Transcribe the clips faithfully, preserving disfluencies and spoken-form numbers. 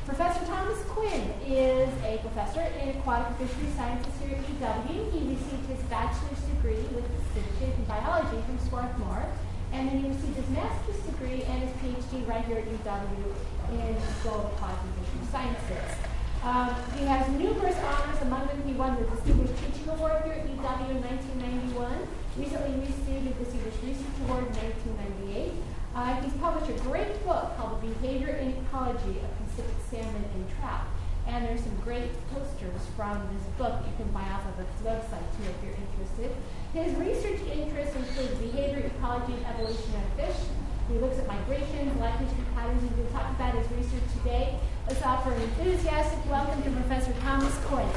Professor Thomas Quinn is a professor in aquatic and fishery sciences here at U W. He received his bachelor's degree with distinction in biology from Swarthmore, and then he received his master's degree and his PhD right here at U W in the School of Aquatic and Fishery Sciences. Um, he has numerous honors, among them he won the Distinguished Teaching Award here at U W in nineteen ninety-one. Recently received the Distinguished Research Award in nineteen ninety-eight. Uh, he's published a great book called The Behavior and Ecology of Pacific Salmon and Trout. And there's some great posters from this book you can buy off of its website too if you're interested. His research interests include behavior, ecology, and evolution of fish. He looks at migrations, life history patterns, and we'll talk about his research today. Let's offer an enthusiastic welcome to Professor Thomas Quinn.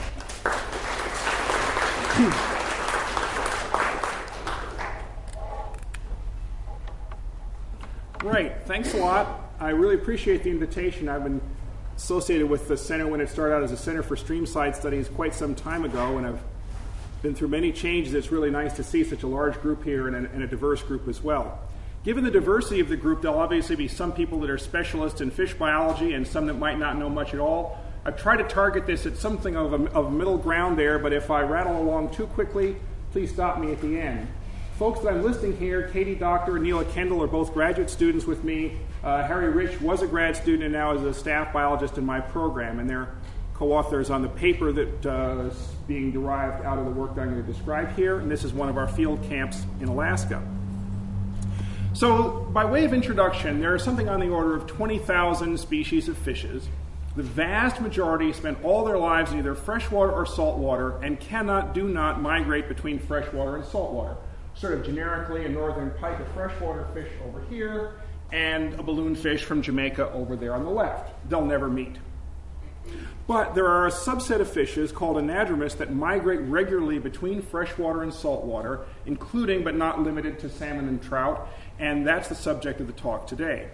Great, thanks a lot. I really appreciate the invitation. I've been associated with the center when it started out as a Center for Streamside Studies quite some time ago, and I've been through many changes. It's really nice to see such a large group here and a, and a diverse group as well. Given the diversity of the group, there'll obviously be some people that are specialists in fish biology and some that might not know much at all. I've tried to target this at something of a, of a middle ground there, but if I rattle along too quickly, please stop me at the end. Folks that I'm listing here, Katie Doctor and Neela Kendall, are both graduate students with me. Uh, Harry Rich was a grad student and now is a staff biologist in my program, and they're co-authors on the paper that uh, is being derived out of the work that I'm going to describe here, and this is one of our field camps in Alaska. So, by way of introduction, there are something on the order of twenty thousand species of fishes. The vast majority spend all their lives in either freshwater or saltwater and cannot, do not migrate between freshwater and saltwater. Sort of generically, a northern pike, a freshwater fish over here, and a balloon fish from Jamaica over there on the left. They'll never meet. But there are a subset of fishes called anadromous that migrate regularly between freshwater and saltwater, including but not limited to salmon and trout, and that's the subject of the talk today.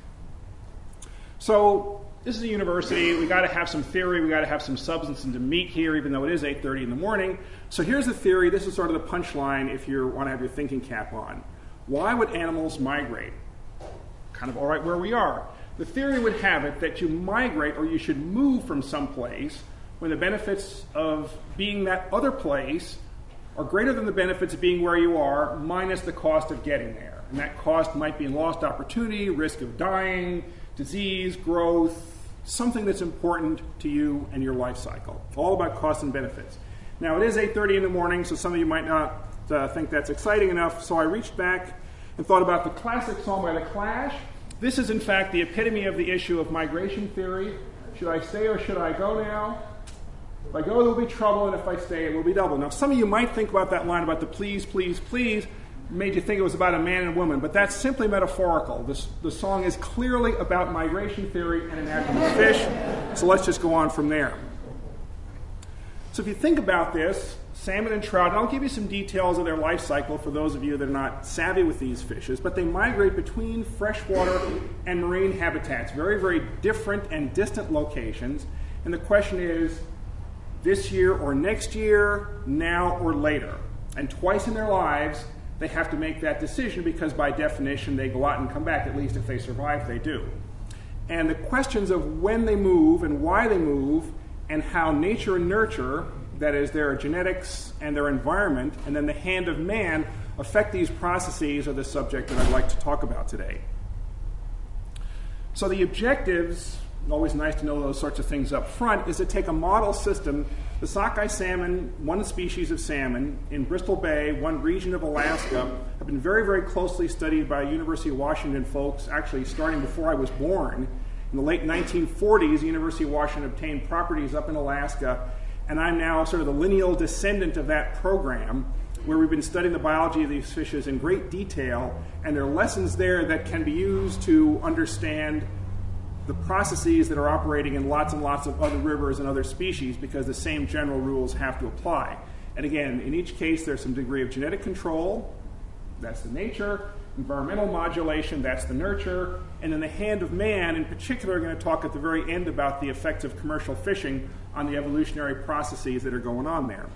So, this is a university. We got to have some theory. We got to have some substance and to meet here, even though it is eight thirty in the morning. So here's the theory. This is sort of the punchline if you want to have your thinking cap on. Why would animals migrate? Kind of all right where we are. The theory would have it that you migrate, or you should move from some place when the benefits of being that other place are greater than the benefits of being where you are, minus the cost of getting there. And that cost might be in lost opportunity, risk of dying, disease, growth, something that's important to you and your life cycle. All about cost and benefits. Now, it is eight thirty in the morning, so some of you might not uh, think that's exciting enough, so I reached back and thought about the classic song by The Clash. This is, in fact, the epitome of the issue of migration theory. Should I stay or should I go now? If I go, there'll be trouble, and if I stay, it will be double. Now, some of you might think about that line about the please, please, please, made you think it was about a man and woman, but that's simply metaphorical. This, the song is clearly about migration theory and anadromous fish, so let's just go on from there. So if you think about this, salmon and trout, and I'll give you some details of their life cycle for those of you that are not savvy with these fishes, but they migrate between freshwater and marine habitats, very, very different and distant locations, and the question is, this year or next year, now or later. And twice in their lives, they have to make that decision because by definition they go out and come back, at least if they survive, they do. And the questions of when they move and why they move and how nature and nurture, that is their genetics and their environment, and then the hand of man affect these processes are the subject that I'd like to talk about today. So the objectives, always nice to know those sorts of things up front, is to take a model system. The sockeye salmon, one species of salmon, in Bristol Bay, one region of Alaska, have been very, very closely studied by University of Washington folks, actually starting before I was born. In the late nineteen forties, the University of Washington obtained properties up in Alaska, and I'm now sort of the lineal descendant of that program, where we've been studying the biology of these fishes in great detail, and there are lessons there that can be used to understand the processes that are operating in lots and lots of other rivers and other species, because the same general rules have to apply. And again, in each case, there's some degree of genetic control, that's the nature, environmental modulation, that's the nurture, and then the hand of man, in particular, we're going to talk at the very end about the effects of commercial fishing on the evolutionary processes that are going on there.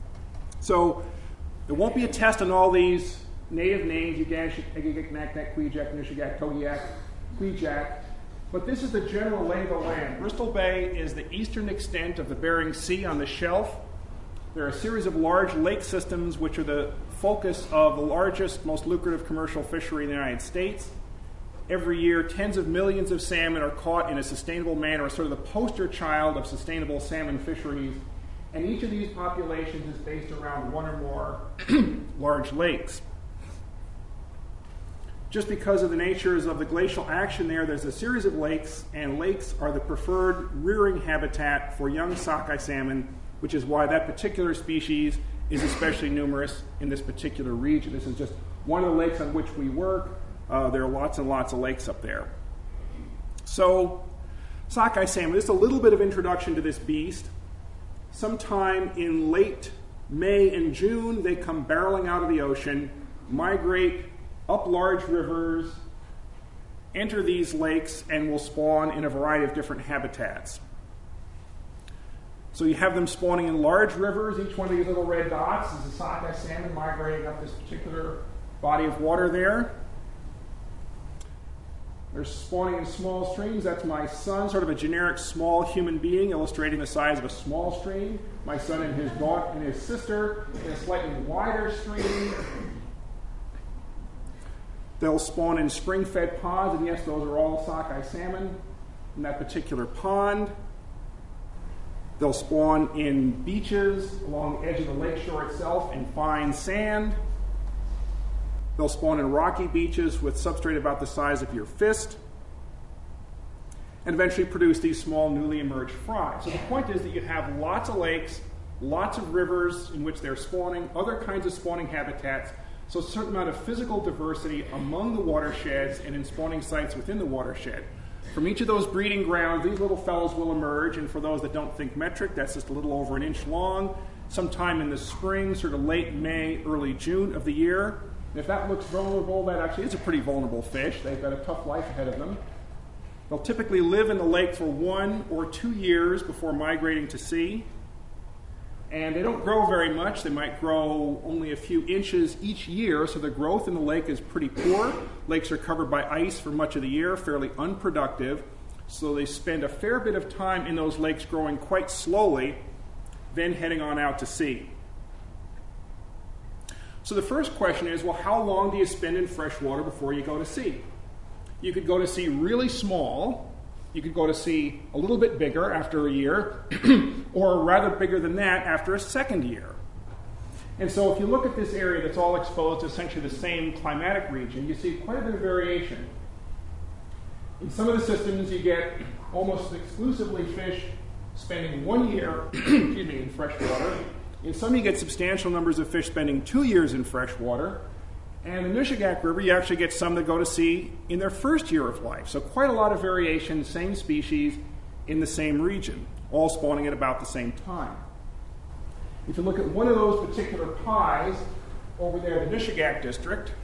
So there won't be a test on all these native names, Ugashik, Egigik, Naknak, Kwijak, Nishigak, Togiak, Kwijak. But this is the general lay of the land. Bristol Bay is the eastern extent of the Bering Sea on the shelf. There are a series of large lake systems which are the focus of the largest, most lucrative commercial fishery in the United States. Every year, tens of millions of salmon are caught in a sustainable manner, sort of the poster child of sustainable salmon fisheries. And each of these populations is based around one or more large lakes. Just because of the natures of the glacial action there, there's a series of lakes, and lakes are the preferred rearing habitat for young sockeye salmon, which is why that particular species is especially numerous in this particular region. This is just one of the lakes on which we work. Uh, there are lots and lots of lakes up there. So, sockeye salmon, just a little bit of introduction to this beast. Sometime in late May and June, they come barreling out of the ocean, migrate up large rivers, enter these lakes, and will spawn in a variety of different habitats. So you have them spawning in large rivers. Each one of these little red dots is a sockeye salmon migrating up this particular body of water there. They're spawning in small streams. That's my son, sort of a generic small human being, illustrating the size of a small stream. My son and his daughter and his sister in a slightly wider stream. They'll spawn in spring-fed ponds, and yes, those are all sockeye salmon in that particular pond. They'll spawn in beaches along the edge of the lakeshore itself in fine sand. They'll spawn in rocky beaches with substrate about the size of your fist, and eventually produce these small newly emerged fry. So the point is that you have lots of lakes, lots of rivers in which they're spawning, other kinds of spawning habitats, so a certain amount of physical diversity among the watersheds and in spawning sites within the watershed. From each of those breeding grounds, these little fellows will emerge, and for those that don't think metric, that's just a little over an inch long, sometime in the spring, sort of late May, early June of the year. And if that looks vulnerable, that actually is a pretty vulnerable fish. They've got a tough life ahead of them. They'll typically live in the lake for one or two years before migrating to sea. And they don't grow very much. They might grow only a few inches each year, so the growth in the lake is pretty poor. Lakes are covered by ice for much of the year, fairly unproductive. So they spend a fair bit of time in those lakes growing quite slowly, then heading on out to sea. So the first question is, well, how long do you spend in fresh water before you go to sea? You could go to sea really small. You could go to sea a little bit bigger after a year, or rather bigger than that after a second year. And so if you look at this area that's all exposed to essentially the same climatic region, you see quite a bit of variation. In some of the systems, you get almost exclusively fish spending one year excuse me, in fresh water. In some, you get substantial numbers of fish spending two years in fresh water. And in the Nushagak River, you actually get some that go to sea in their first year of life. So quite a lot of variation, same species in the same region, all spawning at about the same time. If you look at one of those particular pies over there in the Nushagak district,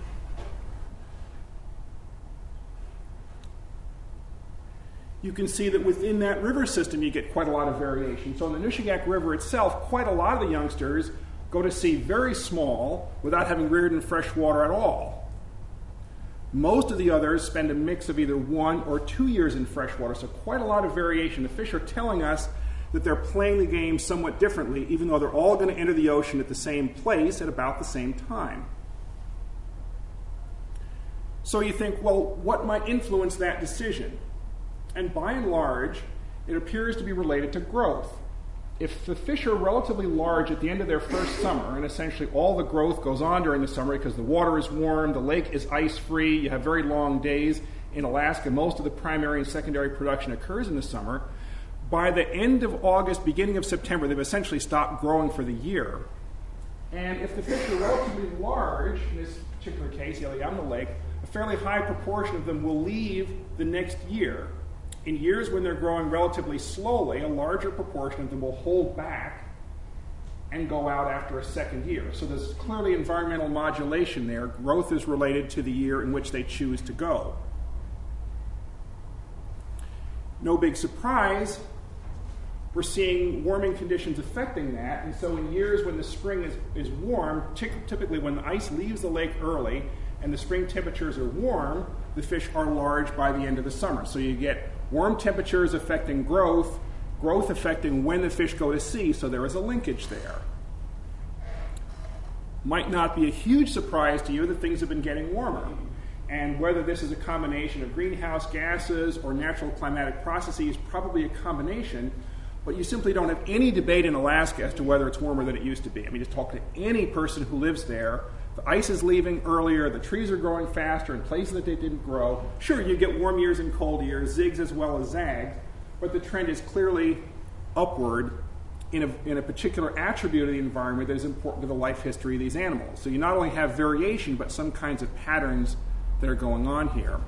you can see that within that river system you get quite a lot of variation. So in the Nushagak River itself, quite a lot of the youngsters go to sea very small without having reared in fresh water at all. Most of the others spend a mix of either one or two years in fresh water, so quite a lot of variation. The fish are telling us that they're playing the game somewhat differently, even though they're all going to enter the ocean at the same place at about the same time. So you think, well, what might influence that decision? And by and large, it appears to be related to growth. If the fish are relatively large at the end of their first summer, and essentially all the growth goes on during the summer because the water is warm, the lake is ice-free, you have very long days. In Alaska, most of the primary and secondary production occurs in the summer. By the end of August, beginning of September, they've essentially stopped growing for the year. And if the fish are relatively large, in this particular case, Iliamna Lake, a fairly high proportion of them will leave the next year. In years when they're growing relatively slowly, a larger proportion of them will hold back and go out after a second year. So there's clearly environmental modulation there. Growth is related to the year in which they choose to go. No big surprise, we're seeing warming conditions affecting that. And so in years when the spring is, is warm, typically when the ice leaves the lake early and the spring temperatures are warm, the fish are large by the end of the summer. So you get Warm temperatures affecting growth, growth affecting when the fish go to sea, so there is a linkage there. Might not be a huge surprise to you that things have been getting warmer. And whether this is a combination of greenhouse gases or natural climatic processes, probably a combination, but you simply don't have any debate in Alaska as to whether it's warmer than it used to be. I mean, just talk to any person who lives there. The ice is leaving earlier, the trees are growing faster in places that they didn't grow. Sure, you get warm years and cold years, zigs as well as zags, but the trend is clearly upward in a, in a particular attribute of the environment that is important to the life history of these animals. So you not only have variation, but some kinds of patterns that are going on here.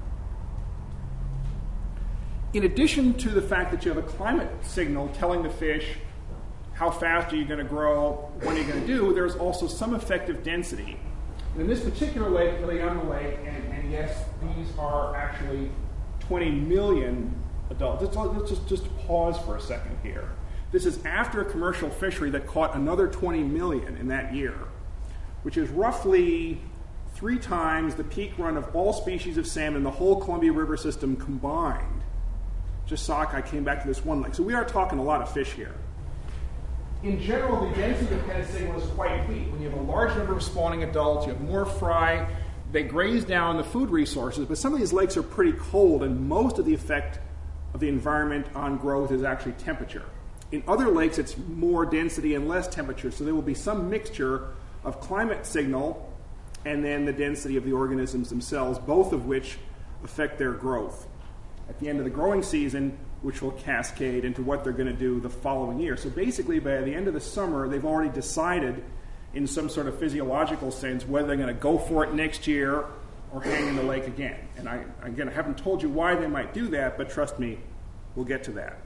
In addition to the fact that you have a climate signal telling the fish how fast are you going to grow, what are you going to do, there's also some effective density. And in this particular lake, Iliamna Lake, and, and yes, these are actually twenty million adults. Let's, let's just, just pause for a second here. This is after a commercial fishery that caught another twenty million in that year, which is roughly three times the peak run of all species of salmon in the whole Columbia River system combined. Just sockeye came back to this one lake. So we are talking a lot of fish here. In general, the density of Penn signal is quite weak. When you have a large number of spawning adults, you have more fry, they graze down the food resources, but some of these lakes are pretty cold, and most of the effect of the environment on growth is actually temperature. In other lakes, it's more density and less temperature, so there will be some mixture of climate signal and then the density of the organisms themselves, both of which affect their growth at the end of the growing season, which will cascade into what they're going to do the following year. So basically, by the end of the summer, they've already decided in some sort of physiological sense whether they're going to go for it next year or hang in the lake again. And I, again, I haven't told you why they might do that, but trust me, we'll get to that.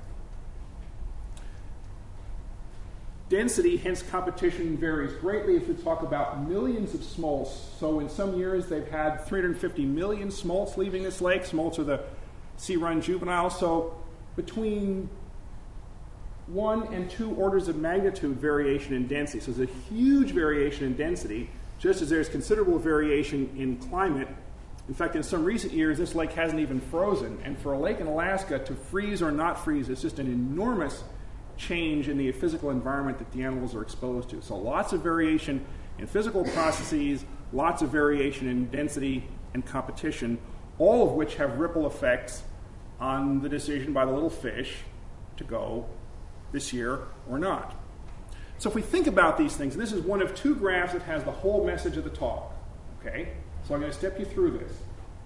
Density, hence competition, varies greatly if we talk about millions of smolts. So in some years, they've had three hundred fifty million smolts leaving this lake. Smolts are the sea-run juveniles. So between one and two orders of magnitude variation in density. So there's a huge variation in density, just as there's considerable variation in climate. In fact, in some recent years, this lake hasn't even frozen. And for a lake in Alaska to freeze or not freeze is just an enormous change in the physical environment that the animals are exposed to. So lots of variation in physical processes, lots of variation in density and competition, all of which have ripple effects on the decision by the little fish to go this year or not. So if we think about these things, and this is one of two graphs that has the whole message of the talk, okay? So I'm going to step you through this.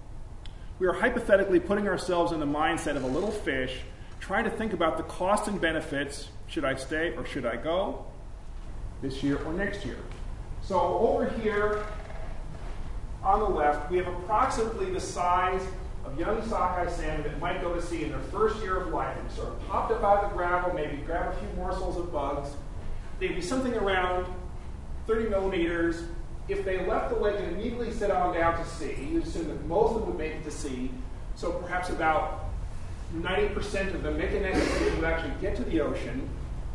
We are hypothetically putting ourselves in the mindset of a little fish, trying to think about the costs and benefits. Should I stay or should I go this year or next year? So over here on the left, we have approximately the size of young sockeye salmon that might go to sea in their first year of life. And sort of popped up out of the gravel, maybe grab a few morsels of bugs. They'd be something around thirty millimeters. If they left the lake and immediately set on down to sea, you'd assume that most of them would make it to sea. So perhaps about ninety percent of them make an expedition would actually get to the ocean.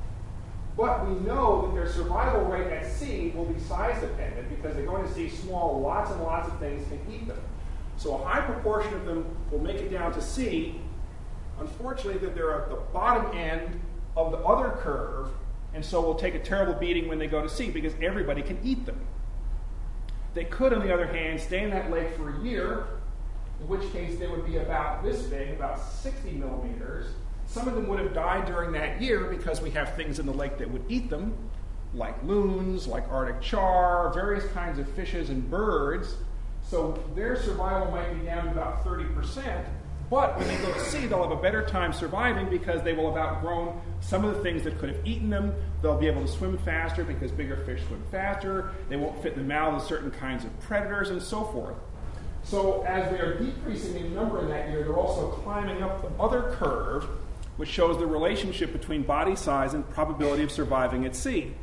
But we know that their survival rate at sea will be size dependent because they're going to see small, lots and lots of things can eat them. So a high proportion of them will make it down to sea. Unfortunately, that they're at the bottom end of the other curve, and so will take a terrible beating when they go to sea because everybody can eat them. They could, on the other hand, stay in that lake for a year, in which case they would be about this big, about sixty millimeters. Some of them would have died during that year because we have things in the lake that would eat them, like loons, like Arctic char, various kinds of fishes and birds. So their survival might be down to about thirty percent. But when they go to sea, they'll have a better time surviving because they will have outgrown some of the things that could have eaten them. They'll be able to swim faster because bigger fish swim faster. They won't fit in the mouths of certain kinds of predators and so forth. So as they are decreasing in number in that year, they're also climbing up the other curve, which shows the relationship between body size and probability of surviving at sea.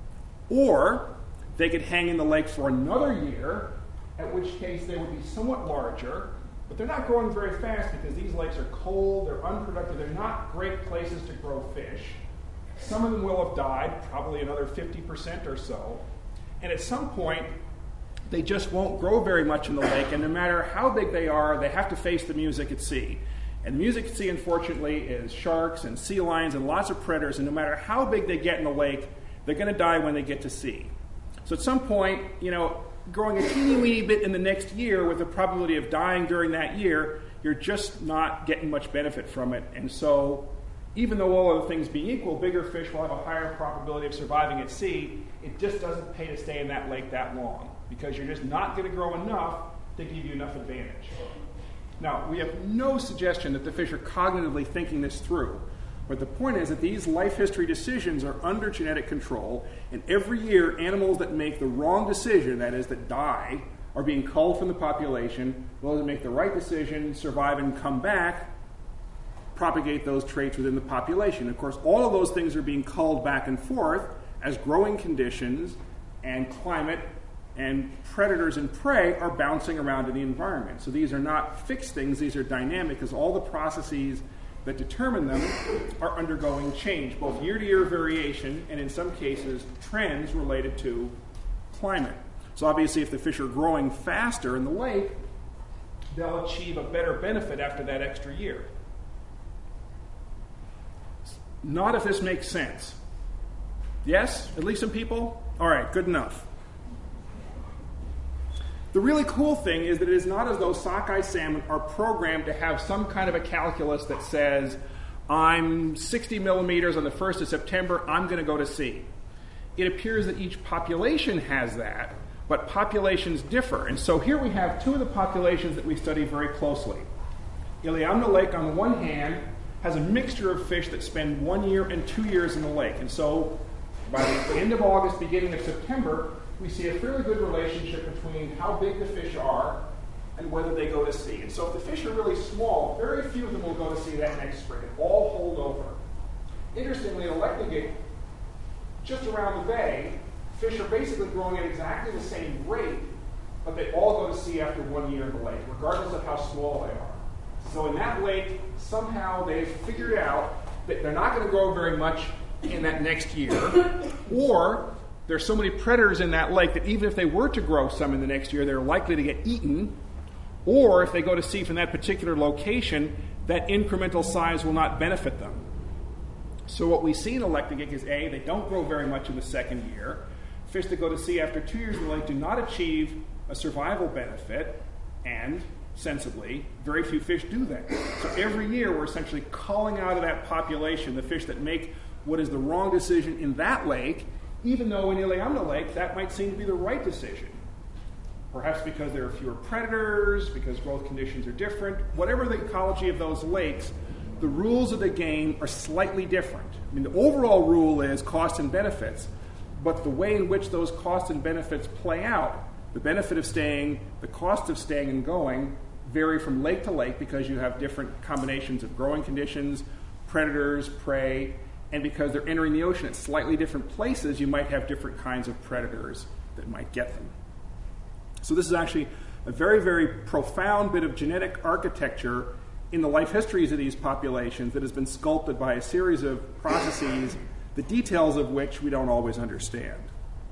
Or they could hang in the lake for another year, at which case they would be somewhat larger, but they're not growing very fast because these lakes are cold, they're unproductive, they're not great places to grow fish. Some of them will have died, probably another fifty percent or so. And at some point, they just won't grow very much in the lake, and no matter how big they are, they have to face the music at sea. And the music at sea, unfortunately, is sharks and sea lions and lots of predators, and no matter how big they get in the lake, they're going to die when they get to sea. So at some point, you know, growing a teeny weeny bit in the next year with the probability of dying during that year, you're just not getting much benefit from it. And so even though all other things being equal, bigger fish will have a higher probability of surviving at sea, it just doesn't pay to stay in that lake that long because you're just not going to grow enough to give you enough advantage. Now, we have no suggestion that the fish are cognitively thinking this through. But the point is that these life history decisions are under genetic control, and every year animals that make the wrong decision, that is, that die, are being culled from the population. Those that make the right decision, survive and come back, propagate those traits within the population. Of course, all of those things are being culled back and forth as growing conditions and climate and predators and prey are bouncing around in the environment. So these are not fixed things, these are dynamic, because all the processes that determine them are undergoing change, both year-to-year variation and in some cases trends related to climate. So obviously if the fish are growing faster in the lake, they'll achieve a better benefit after that extra year. Not if this makes sense. Yes? At least some people? All right, good enough. The really cool thing is that it is not as though sockeye salmon are programmed to have some kind of a calculus that says, I'm sixty millimeters on the first of September, I'm going to go to sea. It appears that each population has that, but populations differ. And so here we have two of the populations that we study very closely. Iliamna Lake, on the one hand, has a mixture of fish that spend one year and two years in the lake. And so by the end of August, beginning of September, we see a fairly good relationship between how big the fish are and whether they go to sea. And so if the fish are really small, very few of them will go to sea that next spring. It all hold over. Interestingly, in Electnagik, just around the bay, fish are basically growing at exactly the same rate, but they all go to sea after one year in the lake, regardless of how small they are. So in that lake, somehow they've figured out that they're not going to grow very much in that next year, or there's so many predators in that lake that even if they were to grow some in the next year, they're likely to get eaten, or if they go to sea from that particular location, that incremental size will not benefit them. So what we see in Electnagik is A, they don't grow very much in the second year. Fish that go to sea after two years in the lake do not achieve a survival benefit, and sensibly, very few fish do that. So every year we're essentially culling out of that population the fish that make what is the wrong decision in that lake, even though in Iliamna Lake that might seem to be the right decision. Perhaps because there are fewer predators, because growth conditions are different. Whatever the ecology of those lakes, the rules of the game are slightly different. I mean, the overall rule is cost and benefits, but the way in which those costs and benefits play out, the benefit of staying, the cost of staying and going, vary from lake to lake because you have different combinations of growing conditions, predators, prey, and because they're entering the ocean at slightly different places, you might have different kinds of predators that might get them. So this is actually a very, very profound bit of genetic architecture in the life histories of these populations that has been sculpted by a series of processes, the details of which we don't always understand.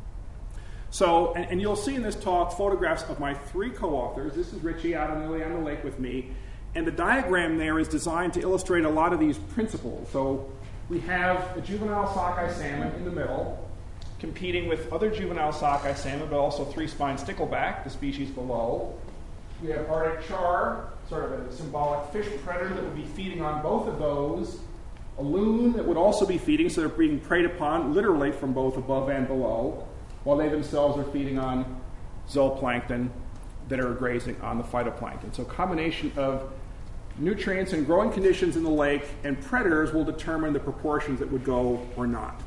So, and, and you'll see in this talk photographs of my three co-authors. This is Richie out on Iliamna Lake with me, and the diagram there is designed to illustrate a lot of these principles. So we have a juvenile sockeye salmon in the middle, competing with other juvenile sockeye salmon, but also three-spined stickleback, the species below. We have Arctic char, sort of a symbolic fish predator that would be feeding on both of those. A loon that would also be feeding, so they're being preyed upon literally from both above and below, while they themselves are feeding on zooplankton that are grazing on the phytoplankton. So a combination of nutrients and growing conditions in the lake and predators will determine the proportions that would go or not.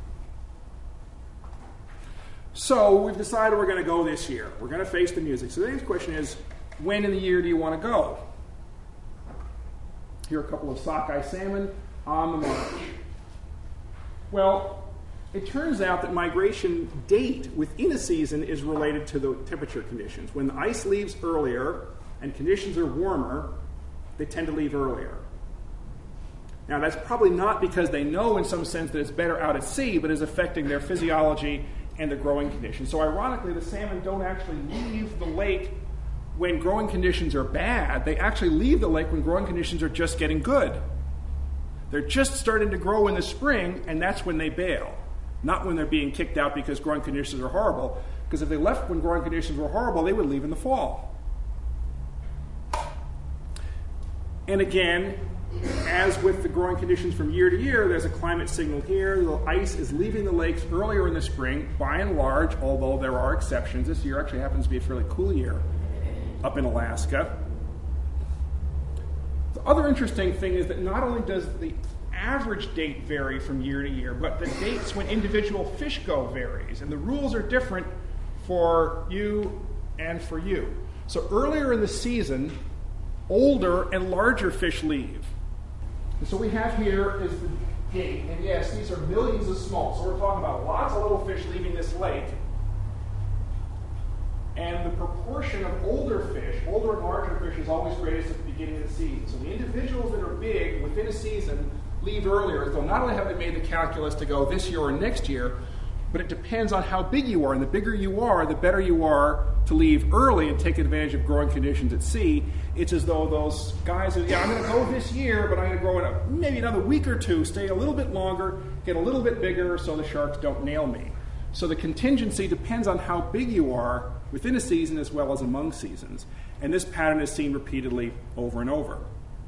So we've decided we're going to go this year. We're going to face the music. So the next question is, when in the year do you want to go? Here are a couple of sockeye salmon on the march. Well, it turns out that migration date within a season is related to the temperature conditions. When the ice leaves earlier and conditions are warmer, they tend to leave earlier. Now, that's probably not because they know in some sense that it's better out at sea, but is affecting their physiology and the growing conditions. So ironically, the salmon don't actually leave the lake when growing conditions are bad, they actually leave the lake when growing conditions are just getting good. They're just starting to grow in the spring, and that's when they bail, not when they're being kicked out because growing conditions are horrible, because if they left when growing conditions were horrible, they would leave in the fall. And again, as with the growing conditions from year to year, there's a climate signal here. The ice is leaving the lakes earlier in the spring, by and large, although there are exceptions. This year actually happens to be a fairly cool year up in Alaska. The other interesting thing is that not only does the average date vary from year to year, but the dates when individual fish go varies, and the rules are different for you and for you. So earlier in the season, older and larger fish leave. And so we have here is the date, and yes, these are millions of small. So we're talking about lots of little fish leaving this lake. And the proportion of older fish, older and larger fish, is always greatest at the beginning of the season. So the individuals that are big within a season leave earlier. So not only have they made the calculus to go this year or next year, but it depends on how big you are. And the bigger you are, the better you are to leave early and take advantage of growing conditions at sea. It's as though those guys are, yeah, I'm going to go this year, but I'm going to grow in a, maybe another week or two, stay a little bit longer, get a little bit bigger so the sharks don't nail me. So the contingency depends on how big you are within a season as well as among seasons. And this pattern is seen repeatedly over and over.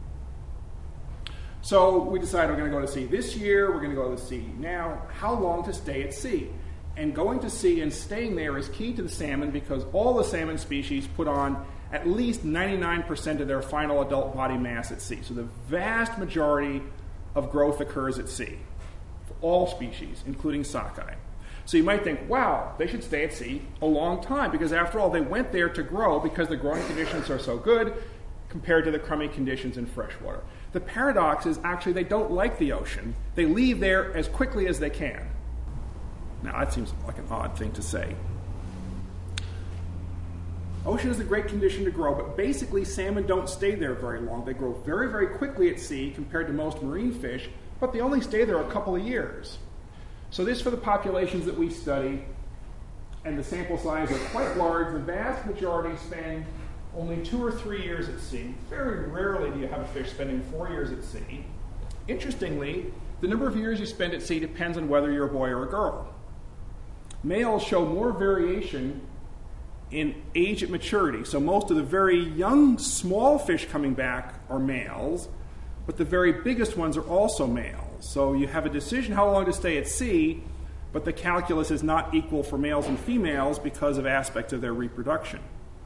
So we decided we're going to go to sea this year, we're going to go to sea now. How long to stay at sea? And going to sea and staying there is key to the salmon because all the salmon species put on at least ninety-nine percent of their final adult body mass at sea. So the vast majority of growth occurs at sea for all species, including sockeye. So you might think, wow, they should stay at sea a long time because after all, they went there to grow because the growing conditions are so good compared to the crummy conditions in freshwater. The paradox is actually they don't like the ocean. They leave there as quickly as they can. Now, that seems like an odd thing to say. Ocean is a great condition to grow, but basically salmon don't stay there very long. They grow very, very quickly at sea compared to most marine fish, but they only stay there a couple of years. So this for the populations that we study, and the sample size are quite large. The vast majority spend only two or three years at sea. Very rarely do you have a fish spending four years at sea. Interestingly, the number of years you spend at sea depends on whether you're a boy or a girl. Males show more variation in age at maturity. So most of the very young, small fish coming back are males, but the very biggest ones are also males. So you have a decision how long to stay at sea, but the calculus is not equal for males and females because of aspects of their reproduction.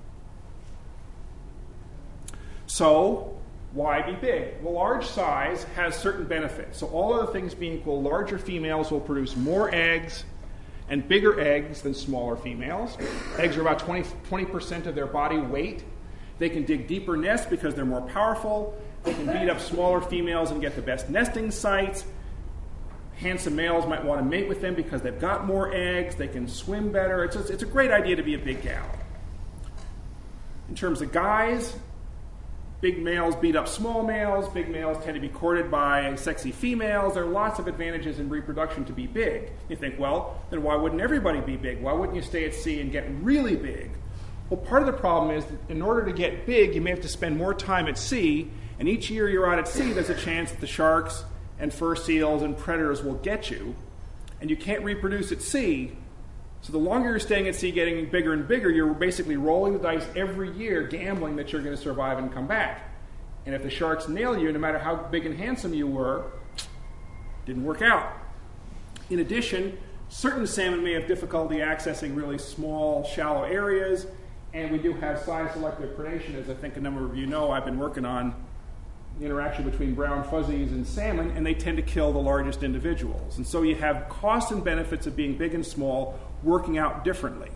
So why be big? Well, large size has certain benefits. So all other things being equal, larger females will produce more eggs and bigger eggs than smaller females. Eggs are about twenty percent of their body weight. They can dig deeper nests because they're more powerful. They can beat up smaller females and get the best nesting sites. Handsome males might want to mate with them because they've got more eggs. They can swim better. It's a, it's a great idea to be a big gal. In terms of guys, big males beat up small males. Big males tend to be courted by sexy females. There are lots of advantages in reproduction to be big. You think, well, then why wouldn't everybody be big? Why wouldn't you stay at sea and get really big? Well, part of the problem is that in order to get big, you may have to spend more time at sea. And each year you're out at sea, there's a chance that the sharks and fur seals and predators will get you. And you can't reproduce at sea. So the longer you're staying at sea, getting bigger and bigger, you're basically rolling the dice every year, gambling that you're going to survive and come back. And if the sharks nail you, no matter how big and handsome you were, didn't work out. In addition, certain salmon may have difficulty accessing really small, shallow areas, and we do have size-selective predation, as I think a number of you know. I've been working on the interaction between brown fuzzies and salmon, and they tend to kill the largest individuals. And so you have costs and benefits of being big and small working out differently.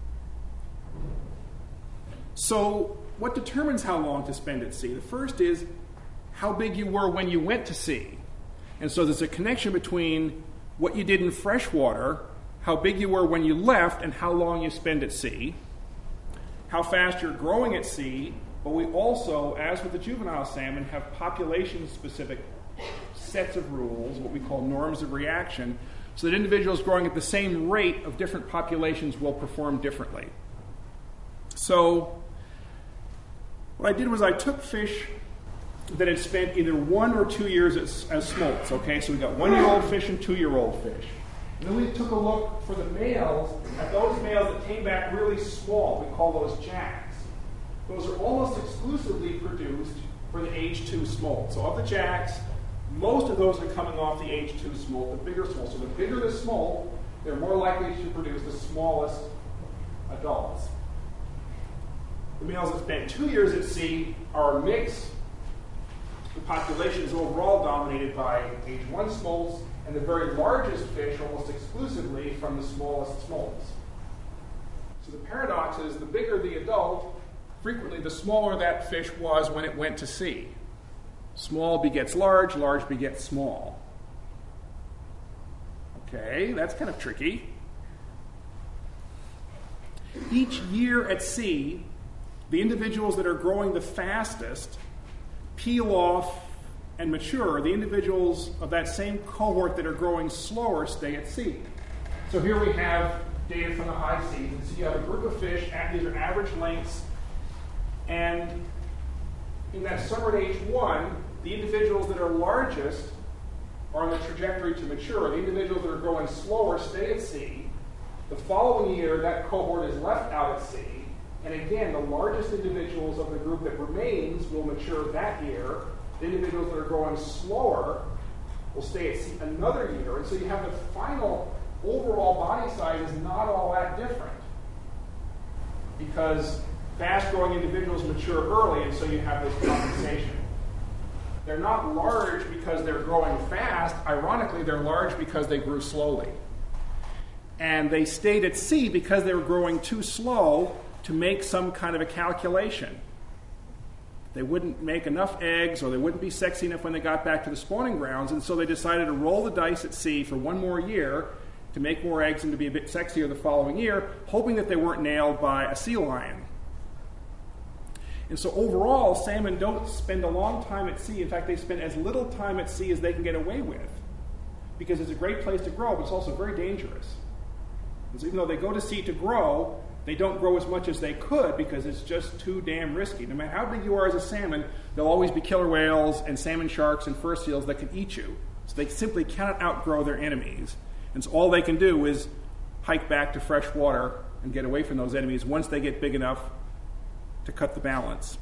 So what determines how long to spend at sea? The first is how big you were when you went to sea. And so there's a connection between what you did in freshwater, how big you were when you left, and how long you spend at sea. How fast you're growing at sea, but we also, as with the juvenile salmon, have population-specific sets of rules, what we call norms of reaction, so that individuals growing at the same rate of different populations will perform differently. So What I did was I took fish that had spent either one or two years as, as smolts, okay? So we got one-year-old fish and two-year-old fish. And then we took a look for the males at those males that came back really small. We call those jacks. Those are almost exclusively produced for the age two smolt. So of the jacks, most of those are coming off the age two smolt, the bigger smolt. So the bigger the smolt, they're more likely to produce the smallest adults. The males that spent two years at sea are a mix. The population is overall dominated by age one smolts, and the very largest fish almost exclusively from the smallest smolts. So the paradox is the bigger the adult, frequently the smaller that fish was when it went to sea. Small begets large, large begets small. Okay, that's kind of tricky. Each year at sea, the individuals that are growing the fastest peel off and mature. The individuals of that same cohort that are growing slower stay at sea. So here we have data from the high seas. And so you have a group of fish, these are average lengths, and in that summer at age one, the individuals that are largest are on the trajectory to mature. The individuals that are growing slower stay at sea. The following year, that cohort is left out at sea. And again, the largest individuals of the group that remains will mature that year. The individuals that are growing slower will stay at sea another year. And so you have the final overall body size is not all that different, because fast-growing individuals mature early, and so you have this compensation. They're not large because they're growing fast. Ironically, they're large because they grew slowly. And they stayed at sea because they were growing too slow to make some kind of a calculation. They wouldn't make enough eggs, or they wouldn't be sexy enough when they got back to the spawning grounds, and so they decided to roll the dice at sea for one more year to make more eggs and to be a bit sexier the following year, hoping that they weren't nailed by a sea lion. And so overall, salmon don't spend a long time at sea. In fact, they spend as little time at sea as they can get away with, because it's a great place to grow, but it's also very dangerous. And so even though they go to sea to grow, they don't grow as much as they could because it's just too damn risky. No matter how big you are as a salmon, there'll always be killer whales and salmon sharks and fur seals that can eat you. So they simply cannot outgrow their enemies. And so all they can do is hike back to fresh water and get away from those enemies once they get big enough to cut the balance.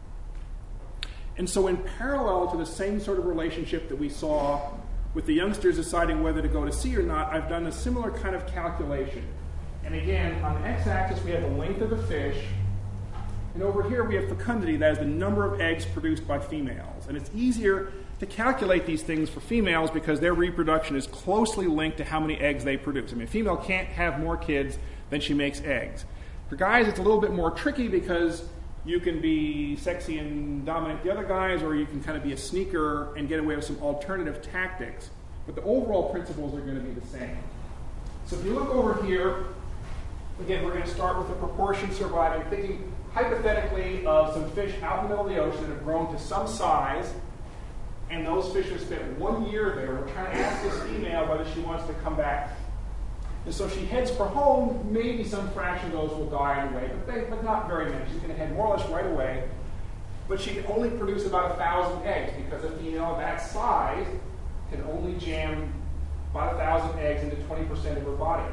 And so in parallel to the same sort of relationship that we saw with the youngsters deciding whether to go to sea or not, I've done a similar kind of calculation. And again, on the x-axis, we have the length of the fish. And over here, we have fecundity, that is the number of eggs produced by females. And it's easier to calculate these things for females because their reproduction is closely linked to how many eggs they produce. I mean, a female can't have more kids than she makes eggs. For guys, it's a little bit more tricky because you can be sexy and dominate the other guys, or you can kind of be a sneaker and get away with some alternative tactics. But the overall principles are going to be the same. So if you look over here, again, we're going to start with the proportion surviving, thinking hypothetically of some fish out in the middle of the ocean that have grown to some size, and those fish have spent one year there. We're trying to ask this female whether she wants to come back. And so she heads for home. Maybe some fraction of those will die on the way, but, they, but not very many. She's going to head more or less right away. But she can only produce about a thousand eggs because a female of that size can only jam about a thousand eggs into twenty percent of her body.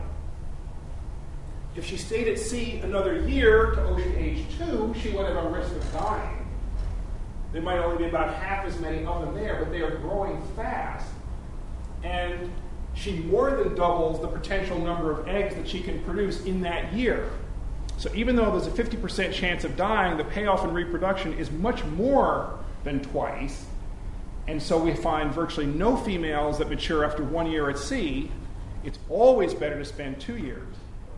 If she stayed at sea another year to ocean age two, she would have a risk of dying. There might only be about half as many of them there, but they are growing fast. And she more than doubles the potential number of eggs that she can produce in that year. So even though there's a fifty percent chance of dying, the payoff in reproduction is much more than twice. And so we find virtually no females that mature after one year at sea. It's always better to spend two years.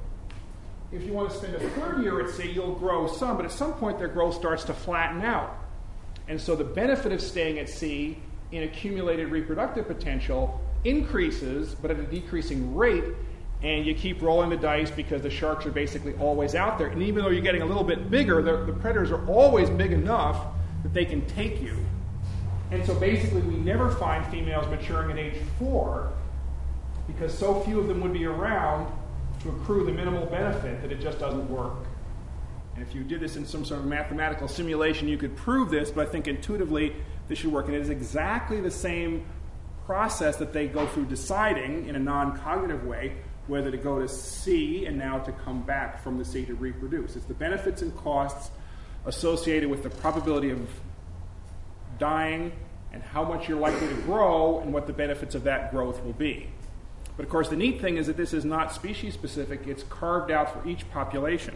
If you want to spend a third year at sea, you'll grow some, but at some point their growth starts to flatten out. And so the benefit of staying at sea in accumulated reproductive potential increases, but at a decreasing rate, and you keep rolling the dice because the sharks are basically always out there. And even though you're getting a little bit bigger, the, the predators are always big enough that they can take you. And so basically we never find females maturing at age four because so few of them would be around to accrue the minimal benefit that it just doesn't work. And if you did this in some sort of mathematical simulation, you could prove this, but I think intuitively this should work. And it is exactly the same process that they go through deciding in a non-cognitive way whether to go to sea and now to come back from the sea to reproduce. It's the benefits and costs associated with the probability of dying and how much you're likely to grow and what the benefits of that growth will be. But of course, the neat thing is that this is not species specific. It's carved out for each population.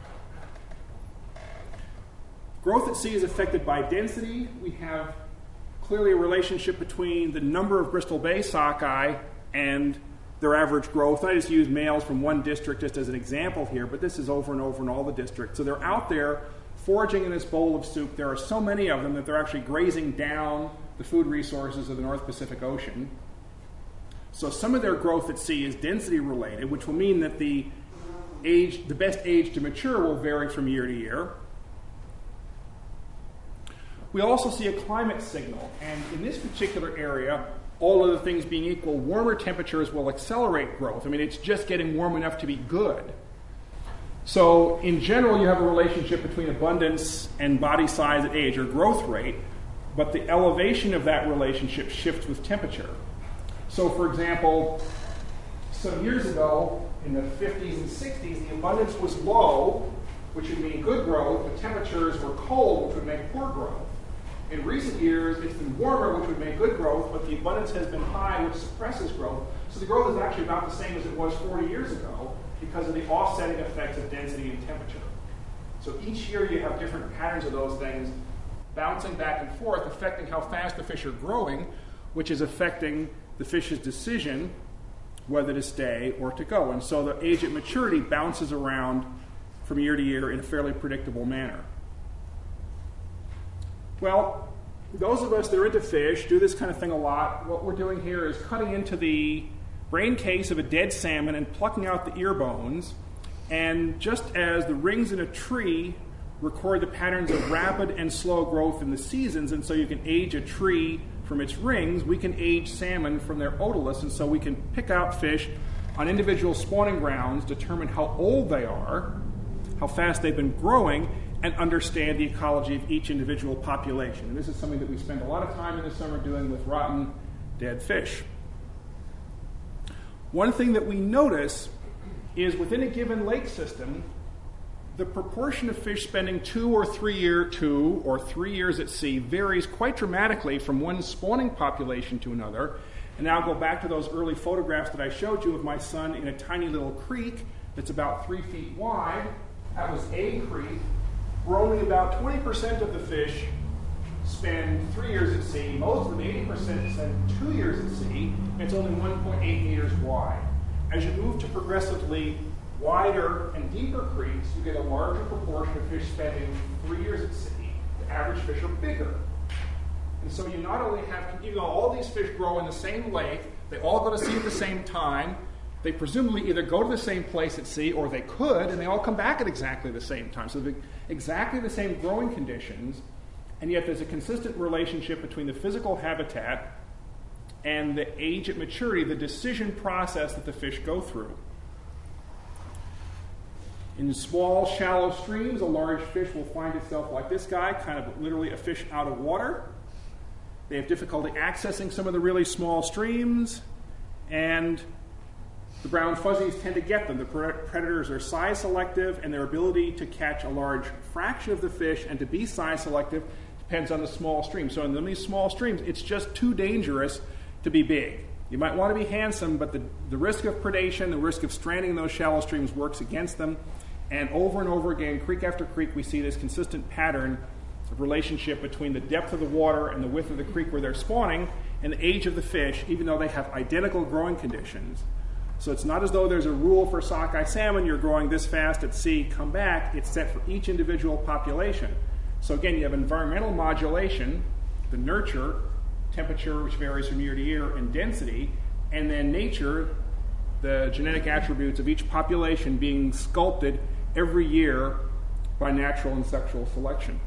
Growth at sea is affected by density. We have clearly a relationship between the number of Bristol Bay sockeye and their average growth. I just use males from one district just as an example here, but this is over and over in all the districts. So they're out there foraging in this bowl of soup. There are so many of them that they're actually grazing down the food resources of the North Pacific Ocean. So some of their growth at sea is density related, which will mean that the age, the best age to mature will vary from year to year. We also see a climate signal, and in this particular area, all other things being equal, warmer temperatures will accelerate growth. I mean, it's just getting warm enough to be good. So in general, you have a relationship between abundance and body size at age, or growth rate, but the elevation of that relationship shifts with temperature. So for example, some years ago, in the fifties and sixties, the abundance was low, which would mean good growth. The temperatures were cold, which would make poor growth. In recent years, it's been warmer, which would make good growth, but the abundance has been high, which suppresses growth. So the growth is actually about the same as it was forty years ago because of the offsetting effects of density and temperature. So each year you have different patterns of those things bouncing back and forth, affecting how fast the fish are growing, which is affecting the fish's decision whether to stay or to go. And so the age at maturity bounces around from year to year in a fairly predictable manner. Well, those of us that are into fish do this kind of thing a lot. What we're doing here is cutting into the brain case of a dead salmon and plucking out the ear bones. And just as the rings in a tree record the patterns of rapid and slow growth in the seasons, and so you can age a tree from its rings, we can age salmon from their otoliths, and so we can pick out fish on individual spawning grounds, determine how old they are, how fast they've been growing, and understand the ecology of each individual population. And this is something that we spend a lot of time in the summer doing with rotten, dead fish. One thing that we notice is within a given lake system, the proportion of fish spending two or three year, two or three years at sea varies quite dramatically from one spawning population to another. And now I'll go back to those early photographs that I showed you of my son in a tiny little creek that's about three feet wide. That was a creek, where only about twenty percent of the fish spend three years at sea. Most of them, eighty percent, spend two years at sea, and it's only one point eight meters wide. As you move to progressively wider and deeper creeks, you get a larger proportion of fish spending three years at sea. The average fish are bigger. And so you not only have, even though all these fish grow in the same lake, they all go to sea at the same time, they presumably either go to the same place at sea, or they could, and they all come back at exactly the same time. So they're exactly the same growing conditions, and yet there's a consistent relationship between the physical habitat and the age at maturity, the decision process that the fish go through. In small, shallow streams, a large fish will find itself like this guy, kind of literally a fish out of water. They have difficulty accessing some of the really small streams, and the brown fuzzies tend to get them. The predators are size selective, and their ability to catch a large fraction of the fish and to be size selective depends on the small stream. So in these small streams, it's just too dangerous to be big. You might want to be handsome, but the, the risk of predation, the risk of stranding in those shallow streams works against them. And over and over again, creek after creek, we see this consistent pattern of relationship between the depth of the water and the width of the creek where they're spawning and the age of the fish, even though they have identical growing conditions. So it's not as though there's a rule for sockeye salmon, you're growing this fast at sea, come back. It's set for each individual population. So again, you have environmental modulation, the nurture, temperature, which varies from year to year, and density, and then nature, the genetic attributes of each population being sculpted every year by natural and sexual selection.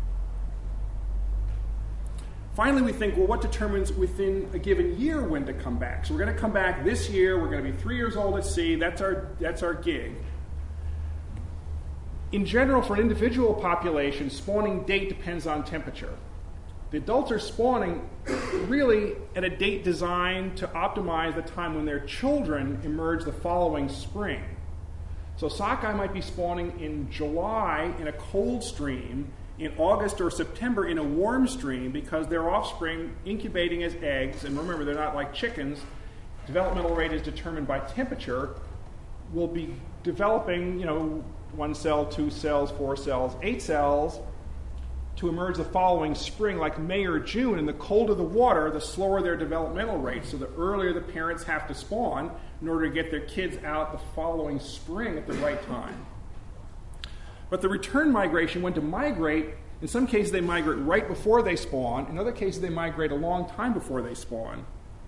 Finally, we think, well, what determines within a given year when to come back? So we're going to come back this year. We're going to be three years old at sea. That's our, that's our gig. In general, for an individual population, spawning date depends on temperature. The adults are spawning really at a date designed to optimize the time when their children emerge the following spring. So sockeye might be spawning in July in a cold stream, in August or September in a warm stream, because their offspring incubating as eggs, and remember they're not like chickens, developmental rate is determined by temperature, will be developing, you know, one cell, two cells, four cells, eight cells, to emerge the following spring, like May or June. And the colder the water, the slower their developmental rate. So the earlier the parents have to spawn in order to get their kids out the following spring at the right time. But the return migration, when to migrate, in some cases they migrate right before they spawn. In other cases they migrate a long time before they spawn.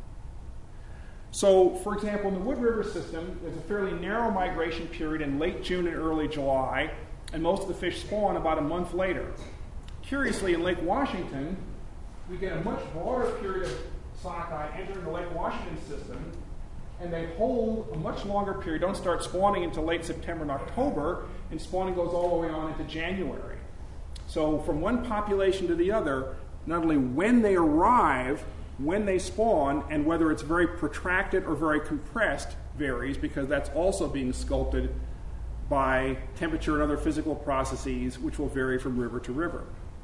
So, for example, in the Wood River system, there's a fairly narrow migration period in late June and early July, and most of the fish spawn about a month later. Curiously, in Lake Washington, we get a much broader period of sockeye entering the Lake Washington system, and they hold a much longer period, don't start spawning until late September and October, and spawning goes all the way on into January. So from one population to the other, not only when they arrive, when they spawn, and whether it's very protracted or very compressed varies, because that's also being sculpted by temperature and other physical processes, which will vary from river to river.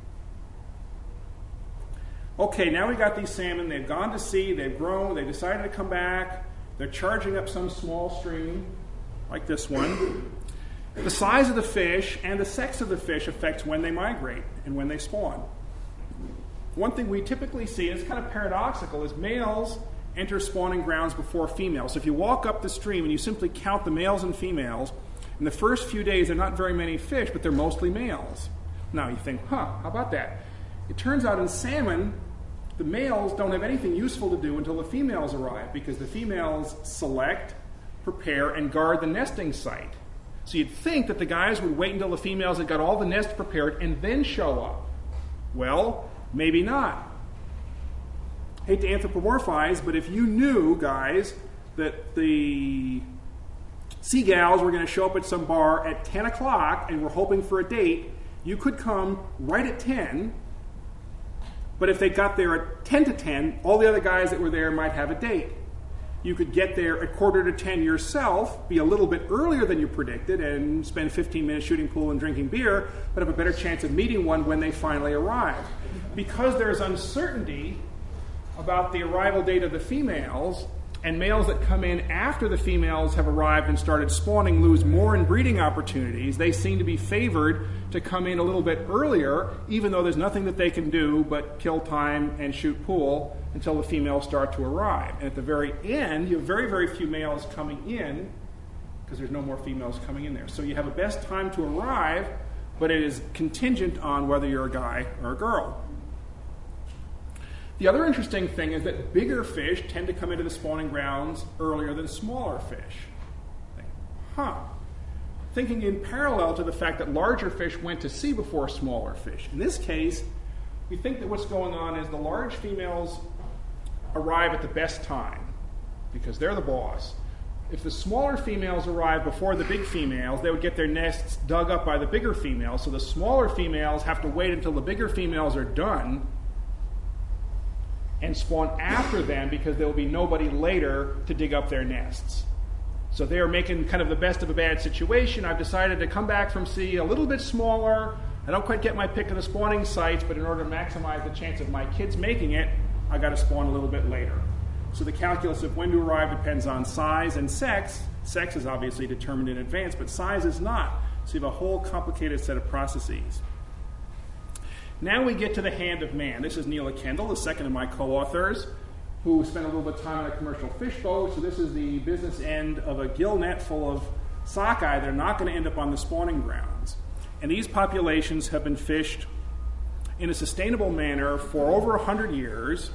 Okay, now we got these salmon. They've gone to sea, they've grown, they decided to come back. They're charging up some small stream, like this one. The size of the fish and the sex of the fish affects when they migrate and when they spawn. One thing we typically see, and it's kind of paradoxical, is males enter spawning grounds before females. So if you walk up the stream and you simply count the males and females, in the first few days there are not very many fish, but they're mostly males. Now you think, huh, how about that? It turns out in salmon, the males don't have anything useful to do until the females arrive, because the females select, prepare, and guard the nesting site. So you'd think that the guys would wait until the females had got all the nests prepared and then show up. Well, maybe not. Hate to anthropomorphize, but if you knew, guys, that the sea gals were going to show up at some bar at ten o'clock and were hoping for a date, you could come right at ten. But if they got there at ten to ten, all the other guys that were there might have a date. You could get there at quarter to ten yourself, be a little bit earlier than you predicted, and spend fifteen minutes shooting pool and drinking beer, but have a better chance of meeting one when they finally arrive. Because there's uncertainty about the arrival date of the females, and males that come in after the females have arrived and started spawning lose more in breeding opportunities, they seem to be favored to come in a little bit earlier, even though there's nothing that they can do but kill time and shoot pool until the females start to arrive. And at the very end, you have very, very few males coming in because there's no more females coming in there. So you have a best time to arrive, but it is contingent on whether you're a guy or a girl. The other interesting thing is that bigger fish tend to come into the spawning grounds earlier than smaller fish. Huh. Thinking in parallel to the fact that larger fish went to sea before smaller fish. In this case, we think that what's going on is the large females arrive at the best time because they're the boss. If the smaller females arrive before the big females, they would get their nests dug up by the bigger females, so the smaller females have to wait until the bigger females are done and spawn after them because there will be nobody later to dig up their nests. So they are making kind of the best of a bad situation. I've decided to come back from sea a little bit smaller. I don't quite get my pick of the spawning sites, but in order to maximize the chance of my kids making it, I got to spawn a little bit later. So the calculus of when to arrive depends on size and sex. Sex is obviously determined in advance, but size is not. So you have a whole complicated set of processes. Now we get to the hand of man. This is Neela Kendall, the second of my co-authors, who spent a little bit of time on a commercial fish boat. So this is the business end of a gill net full of sockeye that are not going to end up on the spawning grounds. And these populations have been fished in a sustainable manner for over one hundred years.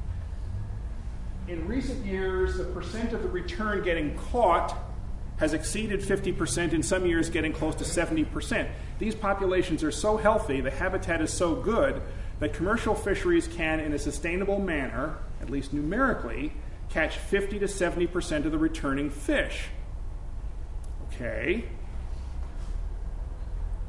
In recent years, the percent of the return getting caught has exceeded fifty percent, in some years getting close to seventy percent. These populations are so healthy, the habitat is so good, that commercial fisheries can, in a sustainable manner, at least numerically, catch fifty to seventy percent of the returning fish. Okay.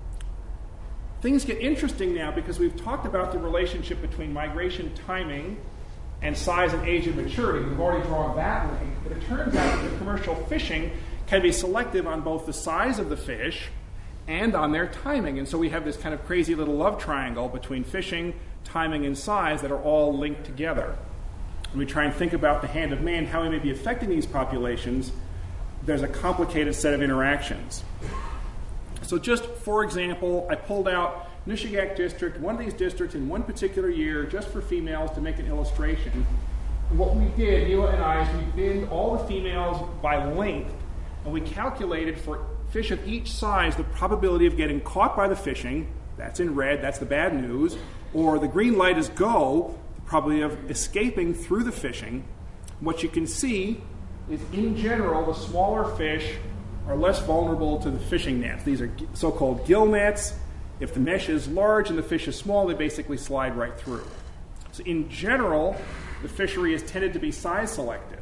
things get interesting now because we've talked about the relationship between migration timing and size and age and maturity. We've already drawn that link, but it turns out that the commercial fishing can be selective on both the size of the fish and on their timing. And so we have this kind of crazy little love triangle between fishing, timing, and size that are all linked together. When we try and think about the hand of man, how he may be affecting these populations, there's a complicated set of interactions. So just for example, I pulled out Nushagak district, one of these districts in one particular year, just for females to make an illustration. And what we did, Neela and I, is we binned all the females by length, and we calculated for fish of each size the probability of getting caught by the fishing. That's in red, that's the bad news. Or the green light is go, the probability of escaping through the fishing. What you can see is, in general, the smaller fish are less vulnerable to the fishing nets. These are so-called gill nets. If the mesh is large and the fish is small, they basically slide right through. So in general, the fishery has tended to be size selective.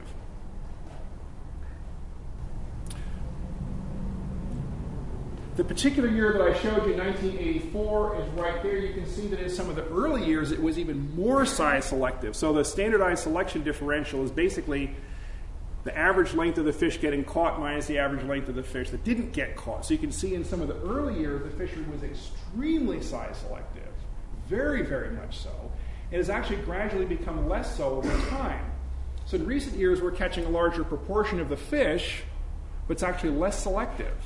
The particular year that I showed you, nineteen eighty-four, is right there. You can see that in some of the early years, it was even more size selective. So the standardized selection differential is basically the average length of the fish getting caught minus the average length of the fish that didn't get caught. So you can see in some of the early years, the fishery was extremely size selective, very, very much so. It has actually gradually become less so over time. So in recent years, we're catching a larger proportion of the fish, but it's actually less selective.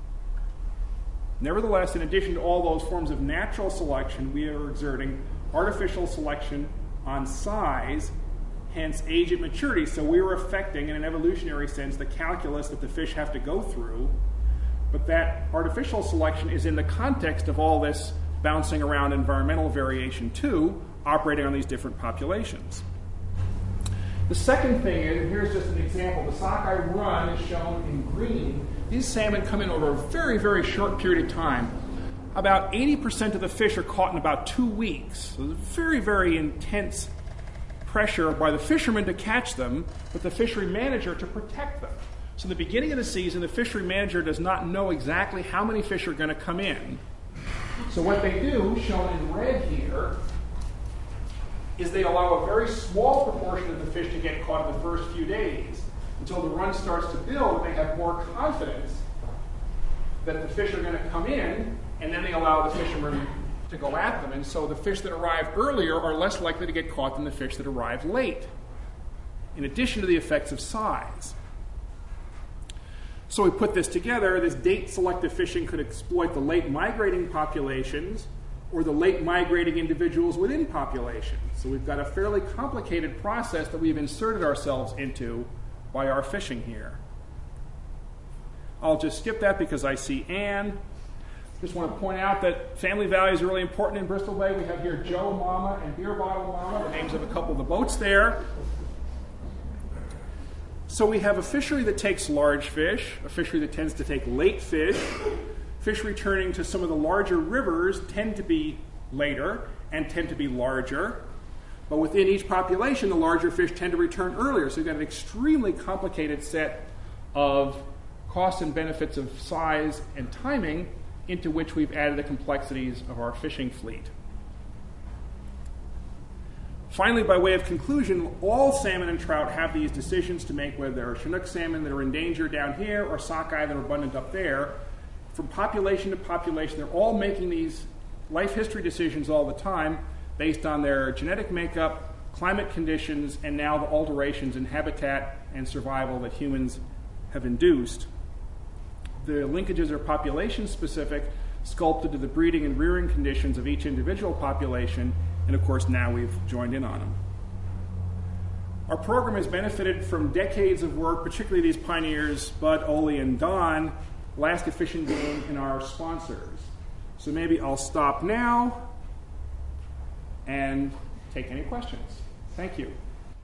Nevertheless, in addition to all those forms of natural selection, we are exerting artificial selection on size, hence age and maturity. So we are affecting, in an evolutionary sense, the calculus that the fish have to go through. But that artificial selection is in the context of all this bouncing around environmental variation too, operating on these different populations. The second thing is, and here's just an example, the sockeye run is shown in green. These salmon come in over a very, very short period of time. About eighty percent of the fish are caught in about two weeks. So there's very, very intense pressure by the fishermen to catch them, but the fishery manager to protect them. So in the beginning of the season, the fishery manager does not know exactly how many fish are going to come in. So what they do, shown in red here, is they allow a very small proportion of the fish to get caught in the first few days until the run starts to build and they have more confidence that the fish are going to come in, and then they allow the fishermen to go at them. And so the fish that arrive earlier are less likely to get caught than the fish that arrive late, in addition to the effects of size. So we put this together. This date selective fishing could exploit the late migrating populations or the late migrating individuals within populations. So we've got a fairly complicated process that we've inserted ourselves into by our fishing here. I'll just skip that because I see Anne. Just want to point out that family values are really important in Bristol Bay. We have here Joe Mama and Beer Bottle Mama, the names of a couple of the boats there. So we have a fishery that takes large fish, a fishery that tends to take late fish. Fish returning to some of the larger rivers tend to be later and tend to be larger. But within each population, the larger fish tend to return earlier. So you've got an extremely complicated set of costs and benefits of size and timing into which we've added the complexities of our fishing fleet. Finally, by way of conclusion, all salmon and trout have these decisions to make, whether they're Chinook salmon that are in danger down here or sockeye that are abundant up there. From population to population, they're all making these life history decisions all the time based on their genetic makeup, climate conditions, and now the alterations in habitat and survival that humans have induced. The linkages are population-specific, sculpted to the breeding and rearing conditions of each individual population, and of course now we've joined in on them. Our program has benefited from decades of work, particularly these pioneers, Bud, Ole, and Don, Alaska Fishing Game, and our sponsors. So maybe I'll stop now and take any questions. Thank you.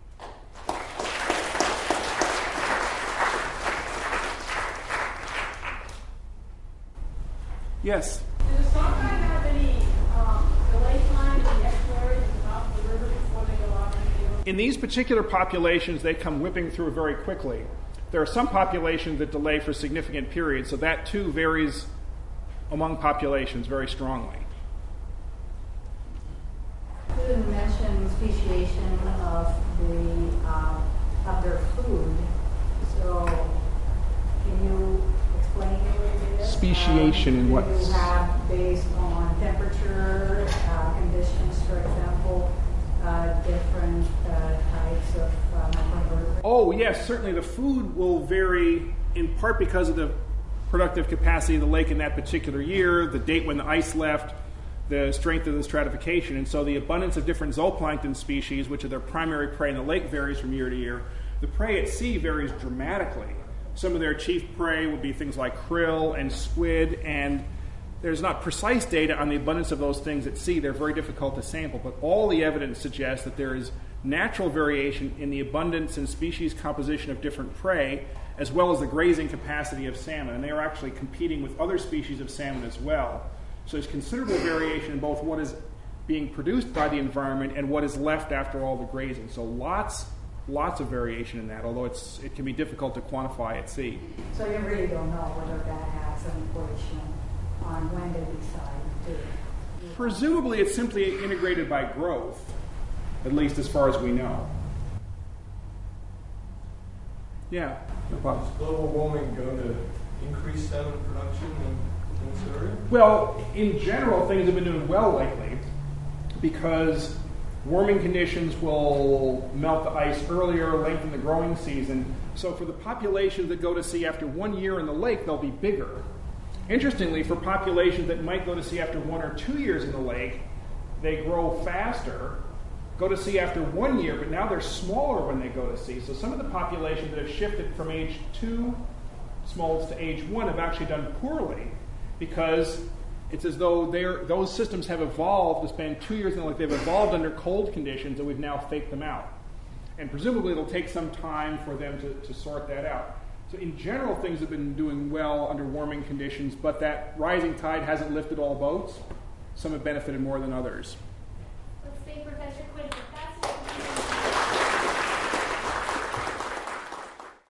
Yes? Do the sockeye have any um, delay time in the estuaries and off the river before they go out in the field? In these particular populations, they come whipping through very quickly. There are some populations that delay for significant periods, so that too varies among populations very strongly. speciation in what? You have based on temperature uh, conditions, for example, uh, different uh, types of uh, microinvertebrates. Oh, yes, certainly the food will vary in part because of the productive capacity of the lake in that particular year, the date when the ice left, the strength of the stratification. And so the abundance of different zooplankton species, which are their primary prey in the lake, varies from year to year. The prey at sea varies dramatically. Some of their chief prey would be things like krill and squid, and there's not precise data on the abundance of those things at sea. They're very difficult to sample, but all the evidence suggests that there is natural variation in the abundance and species composition of different prey, as well as the grazing capacity of salmon. And they are actually competing with other species of salmon as well. So there's considerable variation in both what is being produced by the environment and what is left after all the grazing. So lots, lots of variation in that, although it's, it can be difficult to quantify at sea. So you really don't know whether that has an equation on when they decide to. Presumably it's simply integrated by growth, at least as far as we know. Yeah, no problem. Is global warming going to increase salmon production in, in this area? Well, in general, things have been doing well lately because warming conditions will melt the ice earlier, lengthen the growing season. So for the populations that go to sea after one year in the lake, they'll be bigger. Interestingly, for populations that might go to sea after one or two years in the lake, they grow faster, go to sea after one year, but now they're smaller when they go to sea. So some of the populations that have shifted from age two smolts to age one have actually done poorly because it's as though those systems have evolved to spend two years in the lake. They've evolved under cold conditions, and we've now faked them out. And presumably it'll take some time for them to, to sort that out. So in general, things have been doing well under warming conditions, but that rising tide hasn't lifted all boats. Some have benefited more than others.